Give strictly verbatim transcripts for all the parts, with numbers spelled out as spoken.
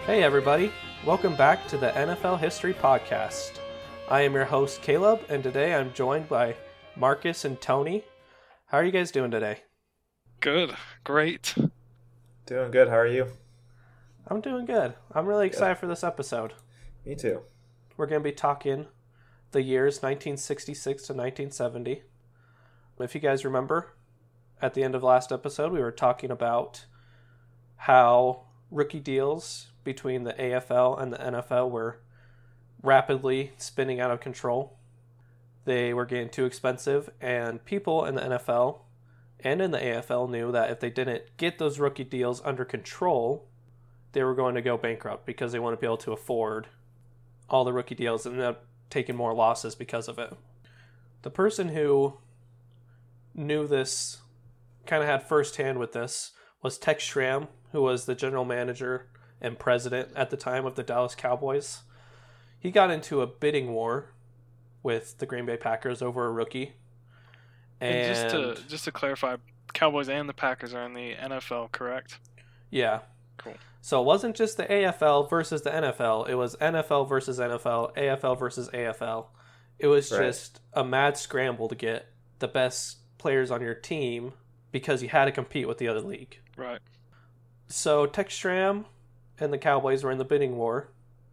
Hey everybody, welcome back to the N F L History Podcast. I am your host Caleb, and today I'm joined by Marcus and Tony. How are you guys doing today? Good, great. Doing good, how are you? I'm doing good. I'm really excited Good. for this episode. Me too. We're going to be talking the years nineteen sixty-six to nineteen seventy. If you guys remember, at the end of last episode, we were talking about how rookie deals between the A F L and the N F L were rapidly spinning out of control. They were getting too expensive, and people in the N F L and in the A F L knew that if they didn't get those rookie deals under control, they were going to go bankrupt because they wouldn't be able to afford all the rookie deals and end up taking more losses because of it. The person who knew this, kind of had firsthand with this, was Tex Schramm, who was the general manager and president at the time of the Dallas Cowboys. He got into a bidding war with the Green Bay Packers over a rookie. And, And, just to just to clarify, Cowboys and the Packers are in the N F L, correct? yeah. Cool. So it wasn't just the A F L versus the N F L. It was N F L versus N F L, A F L versus A F L. It was Right. just a mad scramble to get the best players on your team because you had to compete with the other league. Right. So Tex Schramm and the Cowboys were in the bidding war.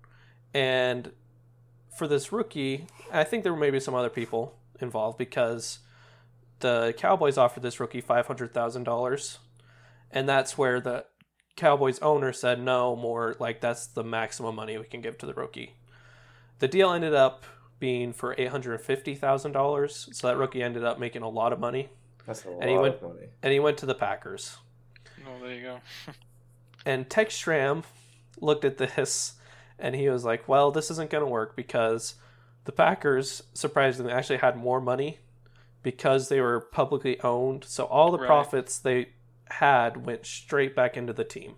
And for this rookie, I think there were maybe some other people involved because the Cowboys offered this rookie five hundred thousand dollars. And that's where the Cowboys owner said no more, like that's the maximum money we can give to the rookie. The deal ended up being for eight hundred fifty thousand dollars. So that rookie ended up making a lot of money. That's a lot And he went- of money. And he went to the Packers. Oh, there you go. And Tex Schramm looked at this and he was like, well, this isn't going to work because the Packers, surprisingly, actually had more money because they were publicly owned. So all the Right. profits they had went straight back into the team.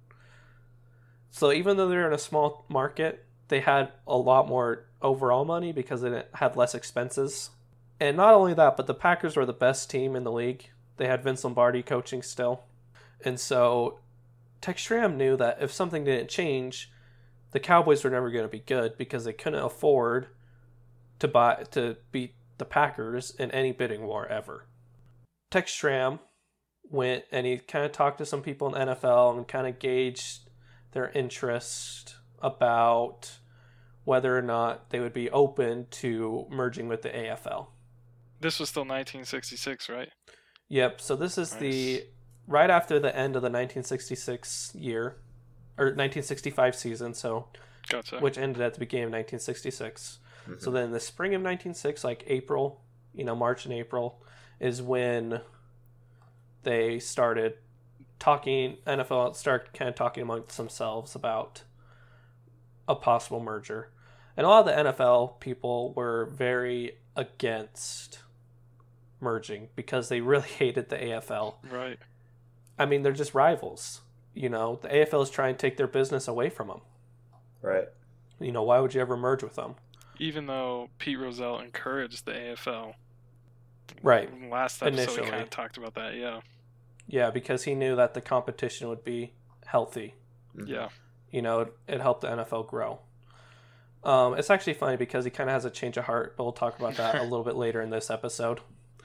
So even though they're in a small market, they had a lot more overall money because they had less expenses. And not only that, but the Packers were the best team in the league. They had Vince Lombardi coaching still. And so Tex Schramm knew that if something didn't change, the Cowboys were never going to be good because they couldn't afford to buy to beat the Packers in any bidding war ever. Tex Schramm went and he kind of talked to some people in the N F L and kind of gauged their interest about whether or not they would be open to merging with the A F L. This was still nineteen sixty-six, right? Yep, so this is Nice. the right after the end of the nineteen sixty-six year, or nineteen sixty-five season, so Gotcha. which ended at the beginning of nineteen sixty-six. Mhm. So then the spring of nineteen sixty-six, like April, you know, March and April, is when they started talking, N F L started kind of talking amongst themselves about a possible merger. And a lot of the N F L people were very against merging because they really hated the A F L. Right. I mean, they're just rivals. You know, the A F L is trying to take their business away from them. Right. You know, why would you ever merge with them? Even though Pete Rozelle encouraged the A F L. Right. Last episode Initially. we kind of talked about that, yeah. Yeah, because he knew that the competition would be healthy. Mhm. Yeah. You know, it helped the N F L grow. Um, it's actually funny because he kind of has a change of heart, but we'll talk about that a little bit later in this episode.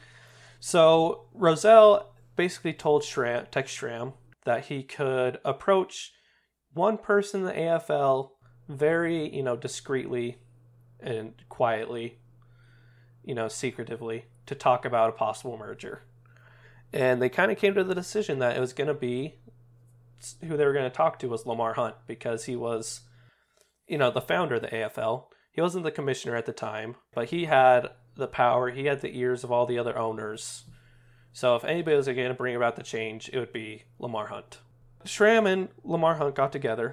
So Rozelle basically told Schramm, Tex Schramm that he could approach one person in the A F L very, you know, discreetly and quietly, you know, secretively to talk about a possible merger. And they kind of came to the decision that it was going to be who they were going to talk to was Lamar Hunt because he was, you know, the founder of the A F L. He wasn't the commissioner at the time, but he had the power. He had the ears of all the other owners. So if anybody was going to bring about the change, it would be Lamar Hunt. Schramm and Lamar Hunt got together.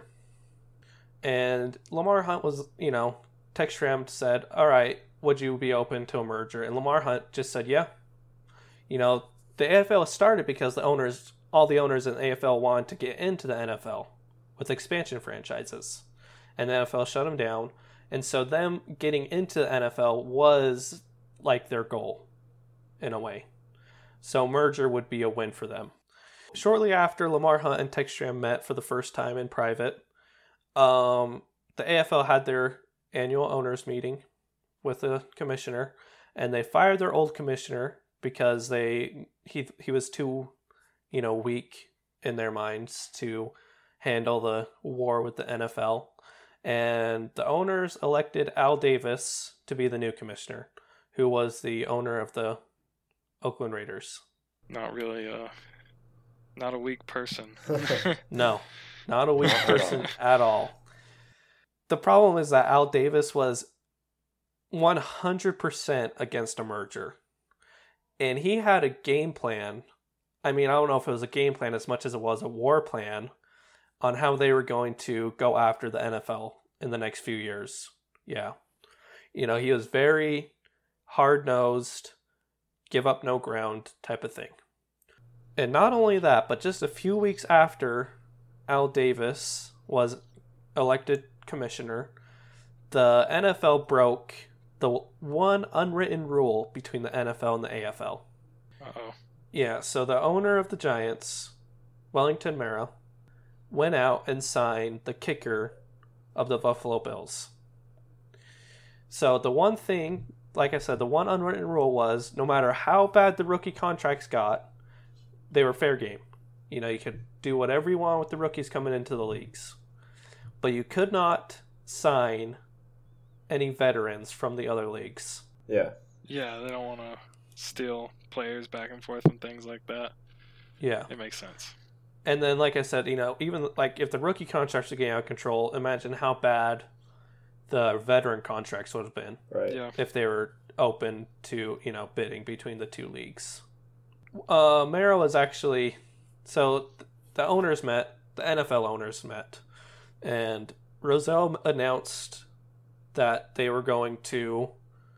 And Lamar Hunt was, you know, Tex Schramm said, all right, would you be open to a merger? And Lamar Hunt just said, yeah. You know, the A F L started because the owners, all the owners in the A F L wanted to get into the N F L with expansion franchises. And the N F L shut them down. And so them getting into the N F L was like their goal in a way. So merger would be a win for them. Shortly after Lamar Hunt and Tex Schramm met for the first time in private, um, the A F L had their annual owners meeting with the commissioner, and they fired their old commissioner because they he he was too, you know, weak in their minds to handle the war with the N F L. And the owners elected Al Davis to be the new commissioner, who was the owner of the Oakland Raiders. Not really a, not a weak person. No, not a weak person at all. The problem is that Al Davis was one hundred percent against a merger. And he had a game plan. I mean, I don't know if it was a game plan as much as it was a war plan on how they were going to go after the N F L in the next few years. Yeah. You know, he was very hard-nosed, give up no ground type of thing. And not only that, but just a few weeks after Al Davis was elected commissioner, the N F L broke the one unwritten rule between the N F L and the A F L. Uh-oh. Yeah, so the owner of the Giants, Wellington Mara, went out and signed the kicker of the Buffalo Bills. So the one thing, like I said, the one unwritten rule was no matter how bad the rookie contracts got, they were fair game. You know, you could do whatever you want with the rookies coming into the leagues. But you could not sign any veterans from the other leagues. Yeah. Yeah, they don't want to steal players back and forth and things like that. Yeah. It makes sense. And then, like I said, you know, even like if the rookie contracts are getting out of control, imagine how bad the veteran contracts would have been. Right. Yeah. If they were open to, you know, bidding between the two leagues. Uh, Mara was actually, so the owners met, the N F L owners met, and Rozelle announced that they were going to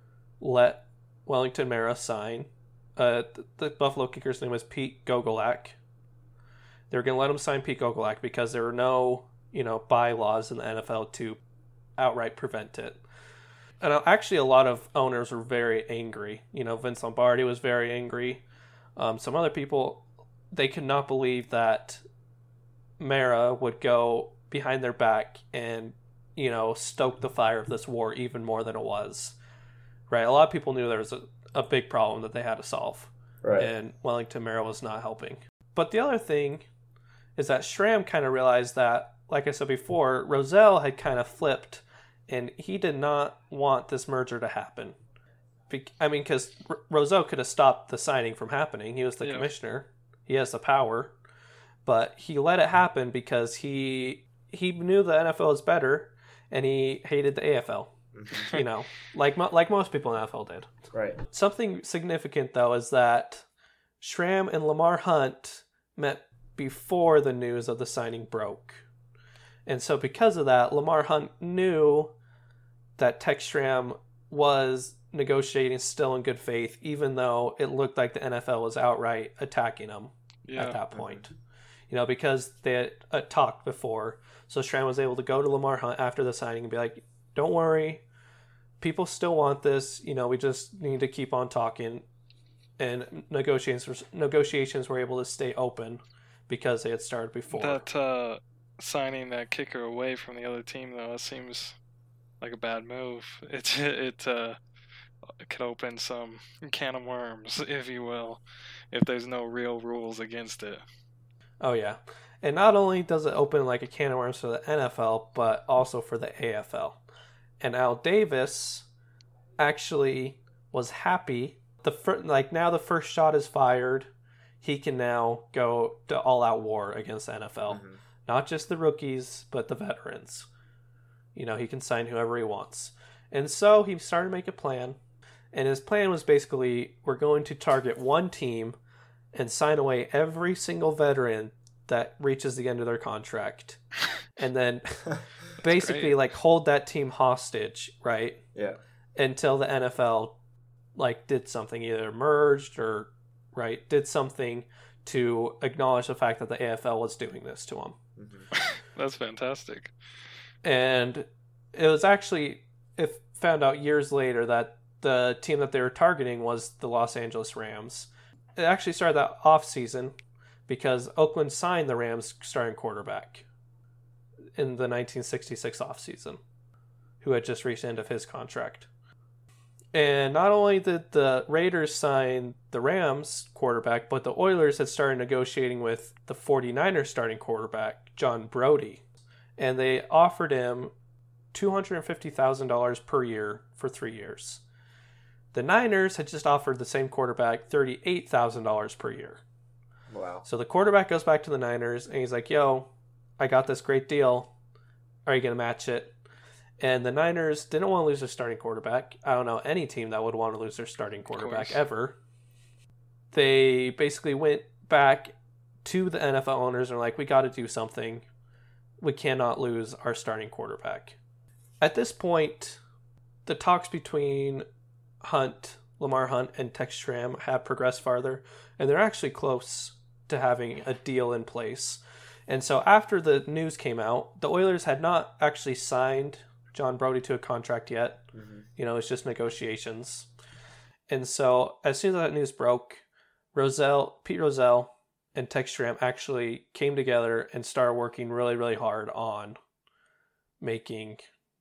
let Wellington Mara sign. Uh, the, the Buffalo kicker's name was Pete Gogolak. They were going to let him sign Pete Gogolak because there were no, you know, bylaws in the N F L to outright prevent it. And actually, a lot of owners were very angry. You know, Vince Lombardi was very angry. Um, some other people, they could not believe that Mara would go behind their back and, you know, stoke the fire of this war even more than it was. Right? A lot of people knew there was a, a big problem that they had to solve. Right. And Wellington Mara was not helping. But the other thing is that Schramm kind of realized that, like I said before, Rozelle had kind of flipped, and he did not want this merger to happen. Be- I mean, because R- Rozelle could have stopped the signing from happening. He was the Yeah. commissioner. He has the power. But he let it happen because he he knew the N F L was better, and he hated the A F L. Mhm. You know, like mo- like most people in the N F L did. Right. Something significant, though, is that Schramm and Lamar Hunt met before the news of the signing broke. And so because of that, Lamar Hunt knew that Tex Schramm was negotiating still in good faith, even though it looked like the N F L was outright attacking him Yeah. at that point. You know, because they had uh, talked before. So Schramm was able to go to Lamar Hunt after the signing and be like, don't worry, people still want this. You know, we just need to keep on talking. And negotiations negotiations were able to stay open because they had started before. That uh, signing that kicker away from the other team, though, it seems like a bad move. It it uh, could open some can of worms, if you will, if there's no real rules against it. Oh, yeah. And not only does it open like a can of worms for the N F L, but also for the A F L. And Al Davis actually was happy. The fir- like now the first shot is fired. He can now go to all-out war against the N F L. Mhm. Not just the rookies, but the veterans. You know, he can sign whoever he wants. And so he started to make a plan. And his plan was basically, we're going to target one team and sign away every single veteran that reaches the end of their contract. And then basically great. like hold that team hostage, right? Yeah. Until the N F L like did something, either merged or right, did something to acknowledge the fact that the A F L was doing this to him. Mhm. That's fantastic. And it was actually, it found out years later that the team that they were targeting was the Los Angeles Rams. It actually started that off season because Oakland signed the Rams starting quarterback. in the nineteen sixty-six offseason, who had just reached the end of his contract. And not only did the Raiders sign the Rams quarterback, but the Oilers had started negotiating with the 49ers starting quarterback, John Brodie. And they offered him two hundred fifty thousand dollars per year for three years. The Niners had just offered the same quarterback thirty-eight thousand dollars per year. Wow. So the quarterback goes back to the Niners, and he's like, yo, I got this great deal. Are you going to match it? And the Niners didn't want to lose their starting quarterback. I don't know any team that would want to lose their starting quarterback ever. They basically went back to the N F L owners and were like, we got to do something. We cannot lose our starting quarterback. At this point, the talks between Hunt, Lamar Hunt, and Tex Schramm have progressed farther, and they're actually close to having a deal in place. And so after the news came out, the Oilers had not actually signed John Brodie to a contract yet. Mm-hmm. You know, it's just negotiations. And so as soon as that news broke, Rozelle, Pete Rozelle and Tex Schramm actually came together and started working really, really hard on making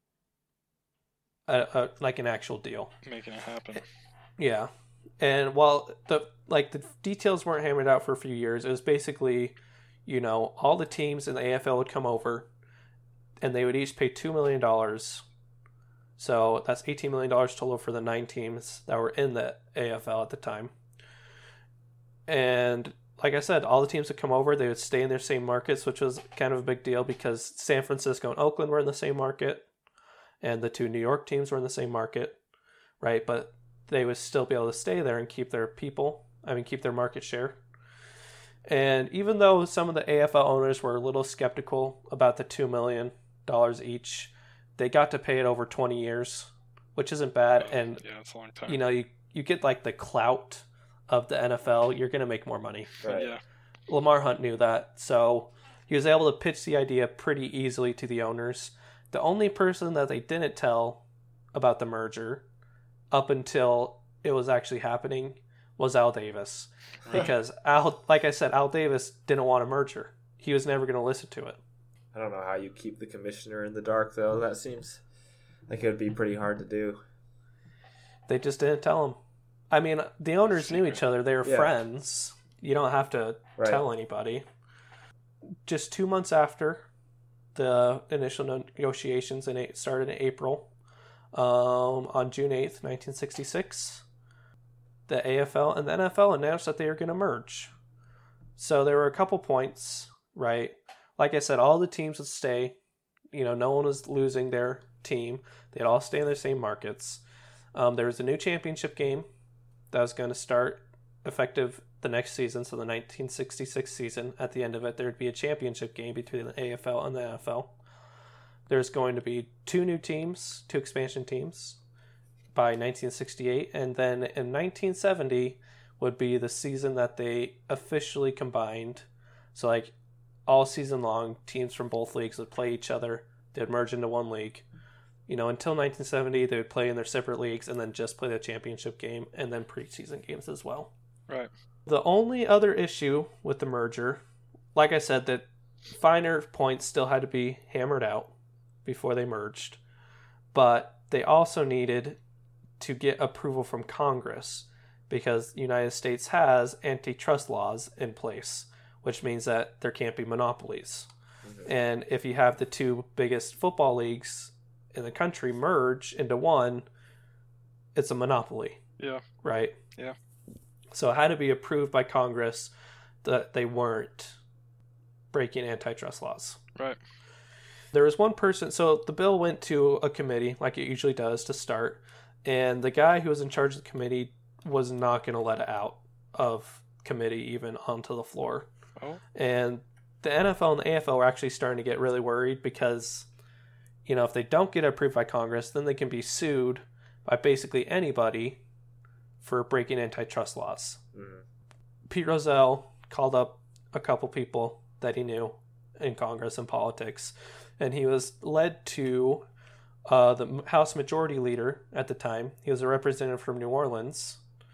a, a like an actual deal. Making it happen. Yeah. And while the like the details weren't hammered out for a few years, it was basically, you know, all the teams in the A F L would come over and they would each pay two million dollars. So that's eighteen million dollars total for the nine teams that were in the A F L at the time. And like I said, all the teams would come over. They would stay in their same markets, which was kind of a big deal because San Francisco and Oakland were in the same market. And the two New York teams were in the same market, right? But they would still be able to stay there and keep their people, I mean, keep their market share. And even though some of the A F L owners were a little skeptical about the two million dollars each, they got to pay it over twenty years, which isn't bad. And, yeah, it's a long time. You know, you, you get like the clout of the N F L, you're going to make more money. Right. Yeah. Lamar Hunt knew that, so he was able to pitch the idea pretty easily to the owners. The only person that they didn't tell about the merger up until it was actually happening was Al Davis. Because, Al, like I said, Al Davis didn't want a merger. He was never going to listen to it. I don't know how you keep the commissioner in the dark, though. That seems like it would be pretty hard to do. They just didn't tell him. I mean, the owners knew each other. They were Yeah. friends. You don't have to Right. tell anybody. Just two months after the initial negotiations, and it started in April, um, on June eighth, nineteen sixty-six, the A F L and the N F L announced that they were going to merge. So there were a couple points, right? Like I said, all the teams would stay. You know, no one was losing their team. They'd all stay in their same markets. Um, there was a new championship game that was going to start effective the next season, so the nineteen sixty-six season. At the end of it, there would be a championship game between the A F L and the N F L. There's going to be two new teams, two expansion teams by nineteen sixty-eight, and then in nineteen seventy would be the season that they officially combined. So like all season long, teams from both leagues would play each other. They'd merge into one league. You know, until nineteen seventy, they would play in their separate leagues and then just play the championship game and then preseason games as well. Right. The only other issue with the merger, like I said, that finer points still had to be hammered out before they merged, but they also needed to get approval from Congress because the United States has antitrust laws in place, which means that there can't be monopolies. Mm-hmm. And if you have the two biggest football leagues in the country merge into one, it's a monopoly. Yeah. Right? Yeah. So it had to be approved by Congress that they weren't breaking antitrust laws. Right. There was one person, so the bill went to a committee, like it usually does, to start, and the guy who was in charge of the committee was not going to let it out of committee even onto the floor. Oh. And the N F L and the A F L were actually starting to get really worried because, you know, if they don't get approved by Congress, then they can be sued by basically anybody for breaking antitrust laws. Mm. Pete Rozelle called up a couple people that he knew in Congress and politics, and he was led to uh, the House Majority Leader at the time. He was a representative from New Orleans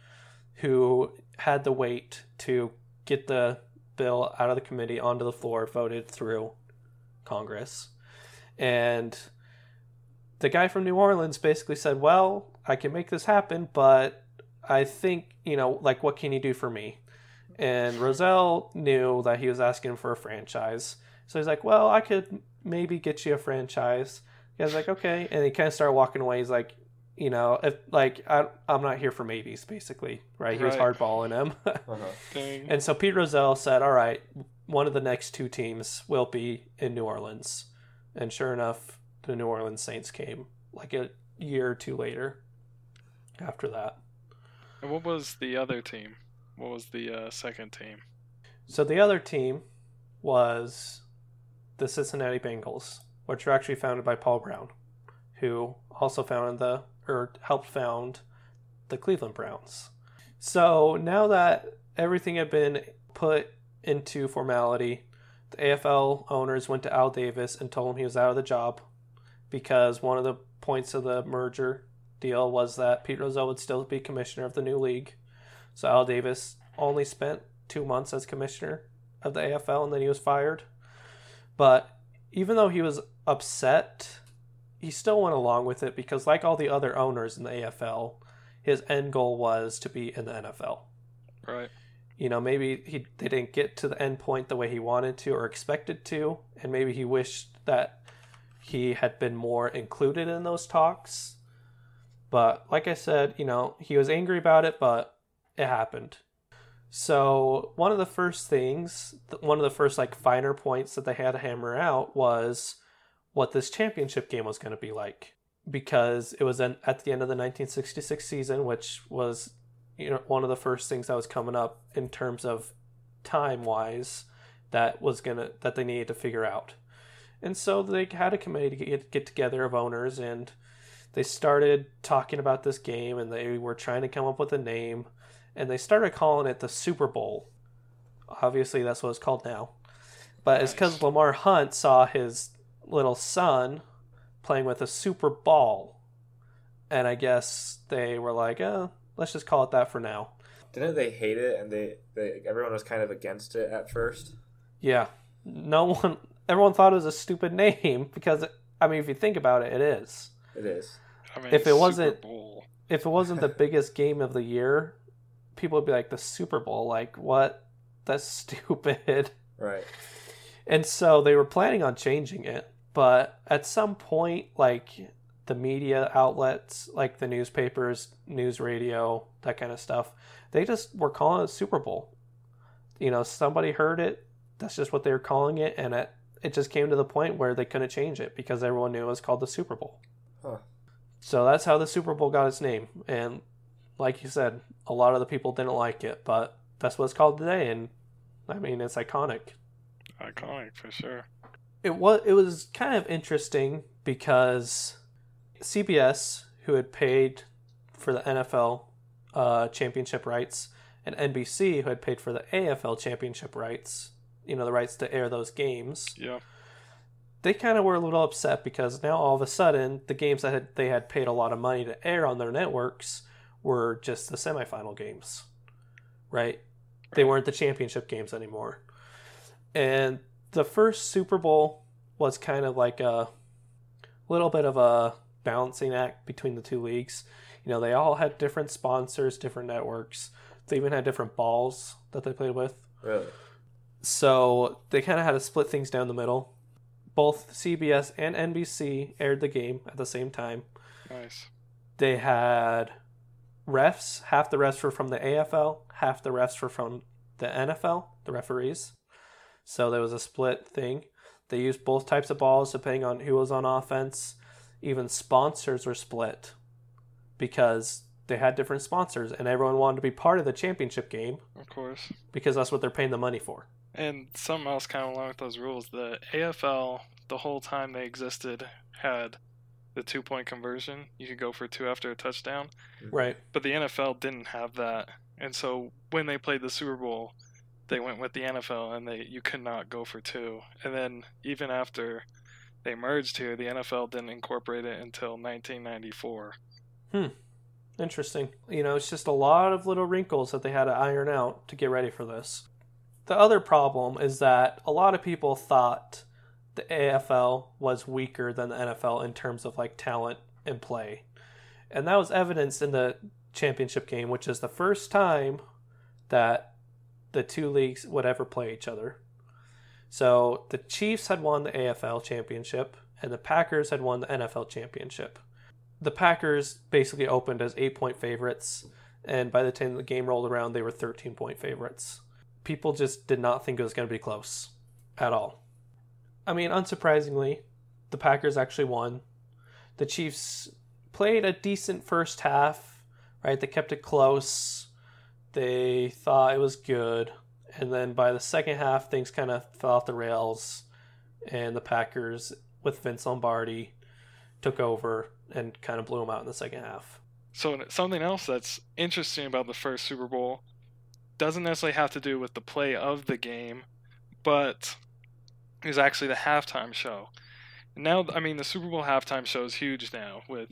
who had the weight to get the bill out of the committee onto the floor, voted through Congress. And the guy from New Orleans basically said, well, I can make this happen, but I think, you know, like, what can you do for me? And Rozelle knew that he was asking for a franchise. So he's like, well, I could maybe get you a franchise. The guy's like, okay. And he kind of started walking away. He's like, you know, if like, I, I'm not here for maybes, basically. Right? He was Right. hardballing him. Uh-huh. Dang. And so Pete Rozelle said, all right, one of the next two teams will be in New Orleans. And sure enough, the New Orleans Saints came like a year or two later after that. And what was the other team? What was the uh, second team? So the other team was the Cincinnati Bengals, which were actually founded by Paul Brown, who also founded the, or helped found the Cleveland Browns. So now that everything had been put into formality, the A F L owners went to Al Davis and told him he was out of the job because one of the points of the merger deal was that Pete Rozelle would still be commissioner of the new league. So Al Davis only spent two months as commissioner of the A F L and then he was fired. But even though he was upset, he still went along with it because, like all the other owners in the A F L, his end goal was to be in the N F L. Right. You know, maybe he they didn't get to the end point the way he wanted to or expected to, and maybe he wished that he had been more included in those talks. But like I said, you know, he was angry about it, but it happened. So one of the first things, one of the first like finer points that they had to hammer out was what this championship game was going to be like, because it was an, at the end of the nineteen sixty-six season, which was, you know, one of the first things that was coming up in terms of time wise that was gonna that they needed to figure out. And so they had a committee to get, get together of owners, and they started talking about this game, and they were trying to come up with a name, and they started calling it the Super Bowl. Obviously, that's what it's called now. But it's because Nice. Lamar Hunt saw his little son playing with a super ball. And I guess they were like, oh, let's just call it that for now. Didn't they hate it and they, they everyone was kind of against it at first? Yeah. No one, everyone thought it was a stupid name because, I mean, if you think about it, it is. It is. I mean, If it wasn't- Super Bowl. If it wasn't the biggest game of the year, people would be like, the Super Bowl, like, what? That's stupid. Right. And so they were planning on changing it, but at some point, like the media outlets, like the newspapers, news radio, that kind of stuff, they just were calling it Super Bowl. You know, somebody heard it, that's just what they were calling it, and it, it just came to the point where they couldn't change it because everyone knew it was called the Super Bowl. Huh. So that's how the Super Bowl got its name. And like you said, a lot of the people didn't like it, but that's what it's called today, and I mean, it's iconic. Iconic for sure. It was it was kind of interesting because C B S, who had paid for the N F L uh, championship rights, and N B C, who had paid for the A F L championship rights, you know, the rights to air those games, Yeah. they kind of were a little upset because now all of a sudden the games that had, they had paid a lot of money to air on their networks were just the semifinal games, right? They weren't the championship games anymore. And the first Super Bowl was kind of like a little bit of a balancing act between the two leagues. You know, they all had different sponsors, different networks. They even had different balls that they played with. Really? So they kind of had to split things down the middle. Both C B S and N B C aired the game at the same time. Nice. They had refs. Half the refs were from the A F L, half the refs were from the N F L, the referees. So there was a split thing. They used both types of balls depending on who was on offense. Even sponsors were split because they had different sponsors and everyone wanted to be part of the championship game Of course. because that's what they're paying the money for. And something else kind of along with those rules, the A F L, the whole time they existed, had the two-point conversion. You could go for two after a touchdown. Right. But the N F L didn't have that. And so when they played the Super Bowl, they went with the N F L and they you could not go for two. And then even after they merged here, the N F L didn't incorporate it until nineteen ninety-four. Hmm. Interesting. You know, it's just a lot of little wrinkles that they had to iron out to get ready for this. The other problem is that a lot of people thought the A F L was weaker than the N F L in terms of like talent and play. And that was evidenced in the championship game, which is the first time that the two leagues would ever play each other. So the Chiefs had won the A F L championship and the Packers had won the N F L championship. The Packers basically opened as eight-point favorites, and by the time the game rolled around, they were thirteen-point favorites. People just did not think it was going to be close at all. I mean, unsurprisingly, the Packers actually won. The Chiefs played a decent first half, right? They kept it close. They thought it was good. And then by the second half, things kind of fell off the rails. And the Packers, with Vince Lombardi, took over and kind of blew them out in the second half. So something else that's interesting about the first Super Bowl doesn't necessarily have to do with the play of the game, but it was actually the halftime show. Now, I mean, the Super Bowl halftime show is huge now with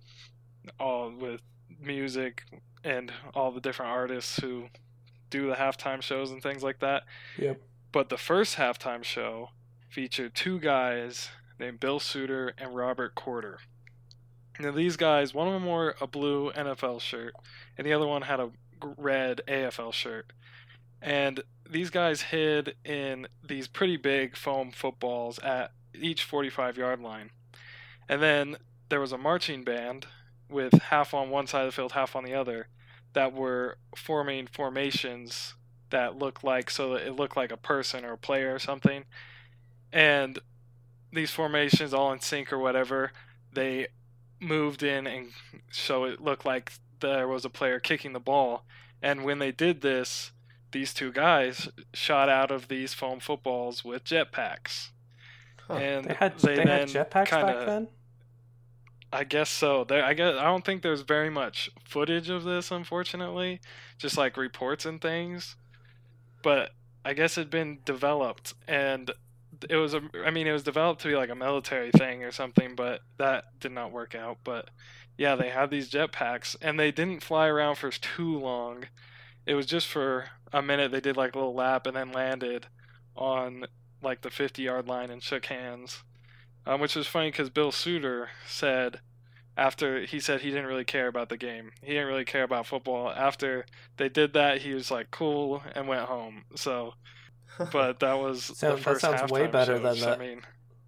all with music and all the different artists who do the halftime shows and things like that. Yep. But the first halftime show featured two guys named Bill Suter and Robert Corder. Now, these guys, one of them wore a blue N F L shirt, and the other one had a red A F L shirt. And these guys hid in these pretty big foam footballs at each forty-five-yard line. And then there was a marching band with half on one side of the field, half on the other, that were forming formations that looked like, so it looked like a person or a player or something. And these formations, all in sync or whatever, they moved in and so it looked like there was a player kicking the ball. And when they did this, these two guys shot out of these foam footballs with jetpacks. Huh. And they had, they they then had jetpacks kinda, back then? I guess so. There, I guess I don't think there's very much footage of this, unfortunately, just like reports and things. But I guess it'd been developed, and it was a. I mean, it was developed to be like a military thing or something, but that did not work out. But yeah, they had these jetpacks, and they didn't fly around for too long. It was just for a minute. They did like a little lap and then landed on like the fifty-yard line and shook hands. Um, which was funny because Bill Suter said after he said he didn't really care about the game. He didn't really care about football. After they did that, he was like cool and went home. So, but that was so, the first that sounds way better shows. than that. I mean,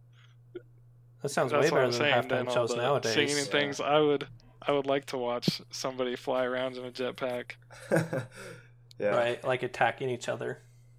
that sounds that's way better I'm than saying, halftime all shows the nowadays. Singing and Yeah. things. I would, I would like to watch somebody fly around in a jetpack. Yeah. Right, like attacking each other.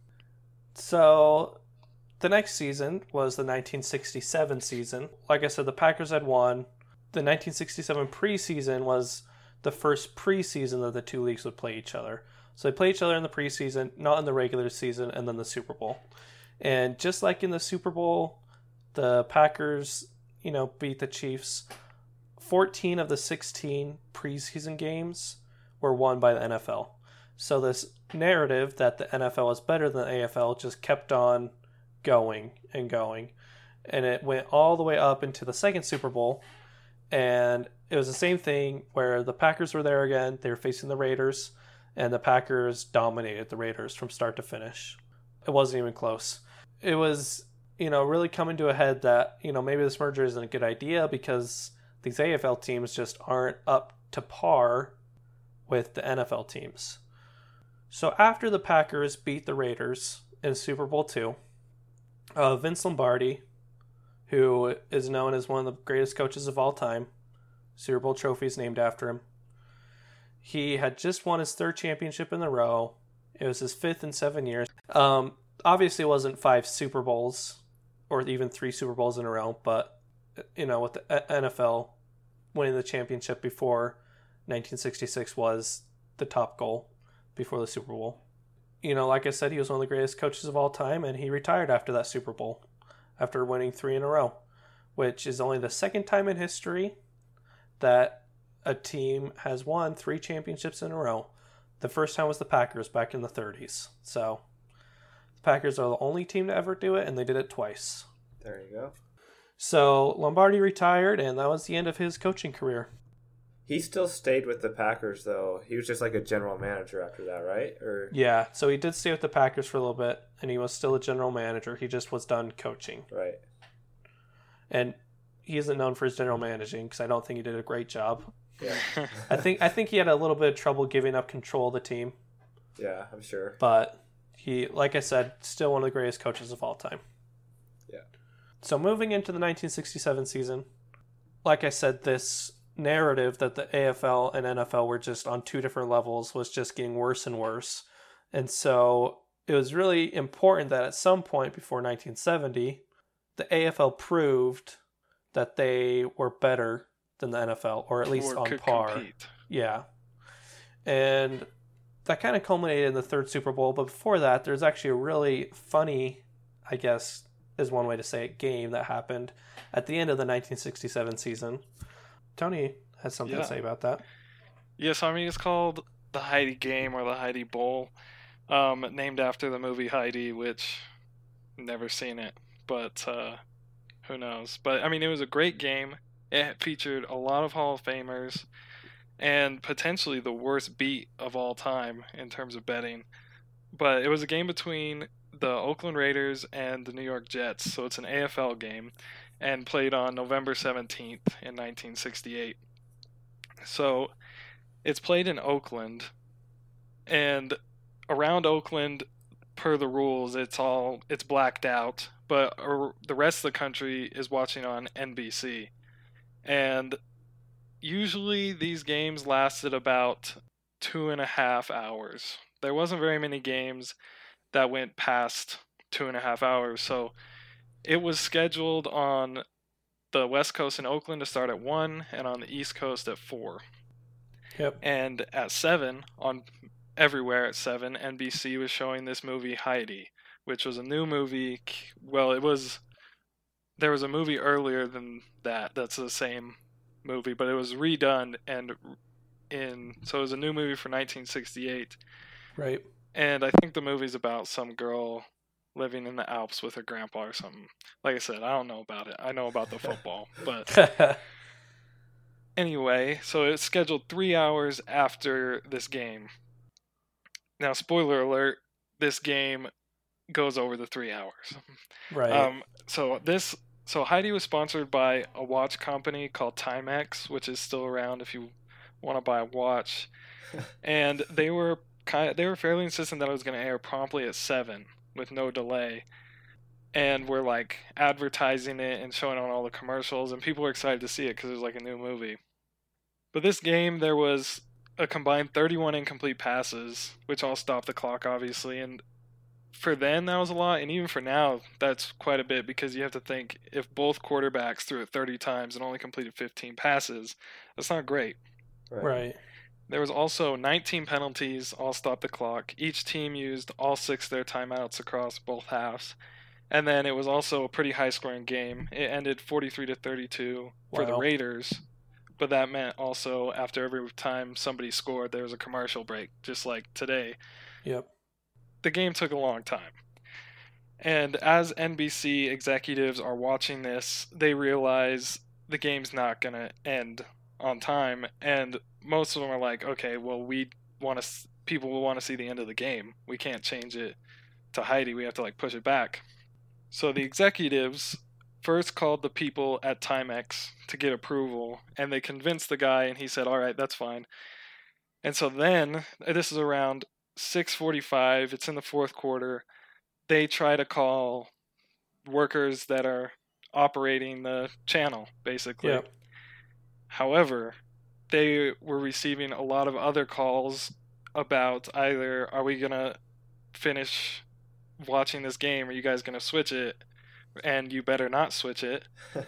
So the next season was the nineteen sixty-seven season. Like I said, the Packers had won. The nineteen sixty-seven preseason was the first preseason that the two leagues would play each other. So they play each other in the preseason, not in the regular season, and then the Super Bowl. And just like in the Super Bowl, the Packers, you know, beat the Chiefs. fourteen of the sixteen preseason games were won by the N F L. So this narrative that the N F L is better than the A F L just kept on going and going, and it went all the way up into the second Super Bowl, and it was the same thing where the Packers were there again. They were facing the Raiders, and the Packers dominated the Raiders from start to finish. It wasn't even close. It was, you know, really coming to a head that, you know, maybe this merger isn't a good idea because these A F L teams just aren't up to par with the N F L teams. So after the Packers beat the Raiders in Super Bowl two, Uh, Vince Lombardi, who is known as one of the greatest coaches of all time, Super Bowl trophies named after him. He had just won his third championship in a row. It was his fifth in seven years. Um, obviously, it wasn't five Super Bowls or even three Super Bowls in a row, but you know, with the N F L winning the championship before nineteen sixty-six was the top goal before the Super Bowl. You know, like I said, he was one of the greatest coaches of all time, and he retired after that Super Bowl, after winning three in a row, which is only the second time in history that a team has won three championships in a row. The first time was the Packers back in the thirties. So, the Packers are the only team to ever do it, and they did it twice. There you go. So, Lombardi retired, and that was the end of his coaching career. He still stayed with the Packers, though. He was just like a general manager after that, right? Or Yeah, so he did stay with the Packers for a little bit, and he was still a general manager. He just was done coaching. right. and he isn't known for his general managing because I don't think he did a great job. Yeah. I think I think he had a little bit of trouble giving up control of the team. Yeah, I'm sure. But he, like I said, still one of the greatest coaches of all time. Yeah. So moving into the nineteen sixty-seven season, like I said, this narrative that the A F L and N F L were just on two different levels was just getting worse and worse. And so it was really important that at some point before nineteen seventy, the A F L proved that they were better than the N F L, or at least Or on could par. compete. Yeah. And that kind of culminated in the third Super Bowl. But before that, there's actually a really funny, I guess is one way to say it, game that happened at the end of the nineteen sixty-seven season. Tony has something Yeah. to say about that. Yes, I mean, it's called the Heidi Game or the Heidi Bowl, um, named after the movie Heidi, which never seen it, but uh, who knows. But, I mean, it was a great game. It featured a lot of Hall of Famers and potentially the worst beat of all time in terms of betting. But it was a game between the Oakland Raiders and the New York Jets, so it's an A F L game, and played on November seventeenth in nineteen sixty-eight. So it's played in Oakland, and around Oakland, per the rules, it's all it's blacked out, but uh, the rest of the country is watching on N B C. And usually these games lasted about two and a half hours. There wasn't very many games that went past two and a half hours, so it was scheduled on the West Coast in Oakland to start at one, and on the East Coast at four. Yep. And at seven, on everywhere at seven, N B C was showing this movie Heidi, which was a new movie. Well, it was there was a movie earlier than that that's the same movie, but it was redone and in so it was a new movie for nineteen sixty-eight. Right. And I think the movie's about some girl living in the Alps with her grandpa or something. Like I said, I don't know about it. I know about the football, but anyway, so it's scheduled three hours after this game. Now, spoiler alert, this game goes over the three hours. Right. Um, so this, so Heidi was sponsored by a watch company called Timex, which is still around if you want to buy a watch. And they were kind of, they were fairly insistent that it was going to air promptly at seven with no delay. And we're like advertising it and showing on all the commercials, and people were excited to see it because it was like a new movie. But this game, there was a combined thirty-one incomplete passes, which all stopped the clock, obviously. And for then, that was a lot. And even for now, that's quite a bit because you have to think if both quarterbacks threw it thirty times and only completed fifteen passes, that's not great. Right. Right. There was also nineteen penalties, all stopped the clock. Each team used all six of their timeouts across both halves. And then it was also a pretty high-scoring game. It ended forty-three to thirty-two for the Wow. Raiders. But that meant also after every time somebody scored, there was a commercial break, just like today. Yep. The game took a long time. And as N B C executives are watching this, they realize the game's not going to end on time. And most of them are like, okay, well, we want to, people will want to see the end of the game. We can't change it to Heidi. We have to like push it back. So the executives first called the people at Timex to get approval, and they convinced the guy, and he said, all right, that's fine. And so then, this is around six forty-five, it's in the fourth quarter, they try to call workers that are operating the channel, basically. Yep. However, they were receiving a lot of other calls about either, are we going to finish watching this game, are you guys going to switch it? And you better not switch it.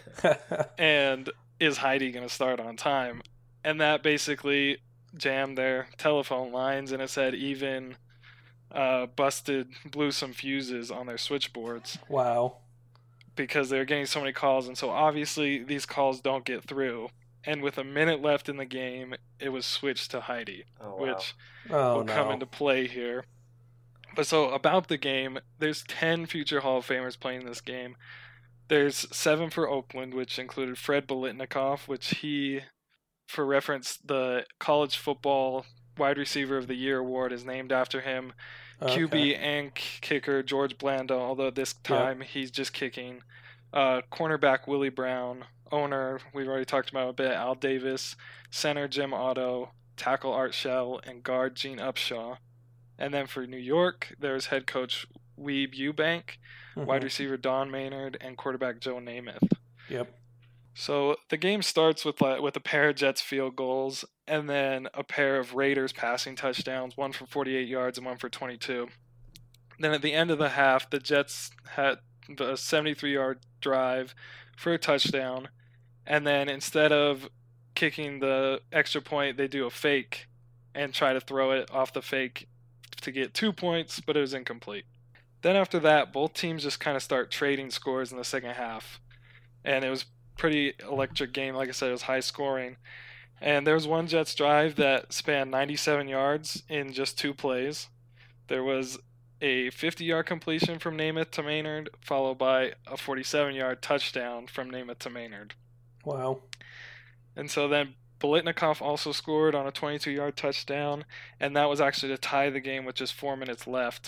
And is Heidi going to start on time? And that basically jammed their telephone lines, and it said even uh, busted, blew some fuses on their switchboards Wow. because they were getting so many calls. And so obviously these calls don't get through. And with a minute left in the game, it was switched to Heidi, Oh, wow. which Oh will no. come into play here. But so about the game, there's ten future Hall of Famers playing this game. There's seven for Oakland, which included Fred Biletnikoff, which he, for reference, the college football wide receiver of the year award is named after him. Okay. Q B and kicker George Blanda, although this time he's just kicking. Uh, cornerback Willie Brown, owner we've already talked about a bit, Al Davis, center Jim Otto, tackle Art Shell, and guard Gene Upshaw. And then for New York, there's head coach Weeb Eubank, Mhm. wide receiver Don Maynard, and quarterback Joe Namath. Yep. So the game starts with like, with a pair of Jets field goals and then a pair of Raiders passing touchdowns, one for forty-eight yards and one for twenty-two. Then at the end of the half, the Jets had the seventy-three-yard drive for a touchdown, and then instead of kicking the extra point, they do a fake and try to throw it off the fake to get two points, but it was incomplete. Then after that, both teams just kind of start trading scores in the second half, and it was pretty electric game. Like I said, it was high scoring. And there was one Jets drive that spanned ninety-seven yards in just two plays. There was a fifty-yard completion from Namath to Maynard, followed by a forty-seven-yard touchdown from Namath to Maynard. Wow. And so then Biletnikoff also scored on a twenty-two-yard touchdown, and that was actually to tie the game with just four minutes left.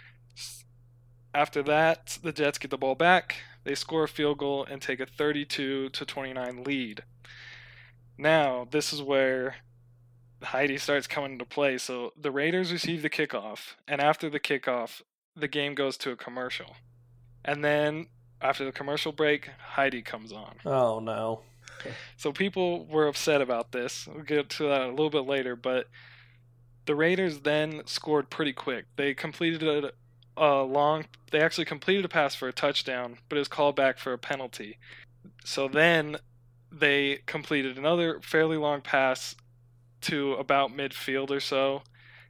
After that, the Jets get the ball back. They score a field goal and take a thirty-two to twenty-nine lead. Now, this is where Heidi starts coming into play. So the Raiders receive the kickoff, and after the kickoff, the game goes to a commercial. And then after the commercial break, Heidi comes on. Oh, no. So people were upset about this. We'll get to that a little bit later, but the Raiders then scored pretty quick. They completed a, a long, they actually completed a pass for a touchdown, but it was called back for a penalty. So then they completed another fairly long pass to about midfield or so,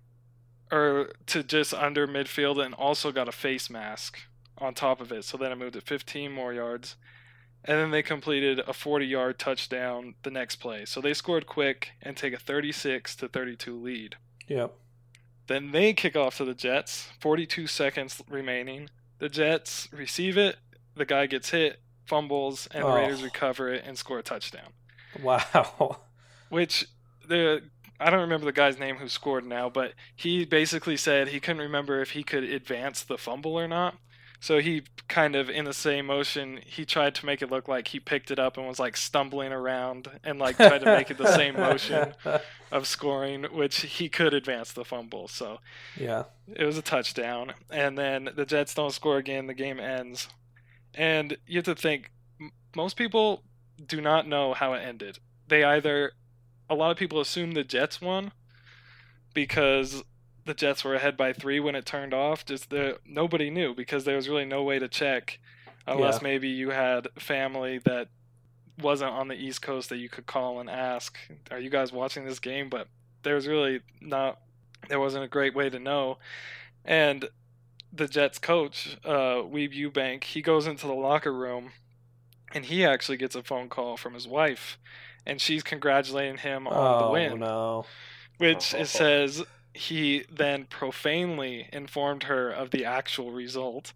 or to just under midfield, and also got a face mask on top of it. So then it moved to fifteen more yards. And then they completed a forty-yard touchdown the next play. So they scored quick and take a thirty-six to thirty-two lead. Yep. Then they kick off to the Jets, forty-two seconds remaining. The Jets receive it, the guy gets hit, fumbles, and the Oh. Raiders recover it and score a touchdown. Wow. Which, the I don't remember the guy's name who scored now, but he basically said he couldn't remember if he could advance the fumble or not. So he kind of, in the same motion, he tried to make it look like he picked it up and was like stumbling around and like tried to make it the same motion of scoring, which he could advance the fumble. So Yeah. it was a touchdown. And then the Jets don't score again. The game ends. And you have to think, m- most people do not know how it ended. They either, a lot of people assume the Jets won because the Jets were ahead by three when it turned off. Just the nobody knew because there was really no way to check unless Yeah. maybe you had family that wasn't on the East Coast that you could call and ask, are you guys watching this game? But there was really not, there wasn't a great way to know. And the Jets coach, uh, Weeb Eubank, he goes into the locker room and he actually gets a phone call from his wife, and she's congratulating him on the Oh, win, no. which it says he then profanely informed her of the actual result.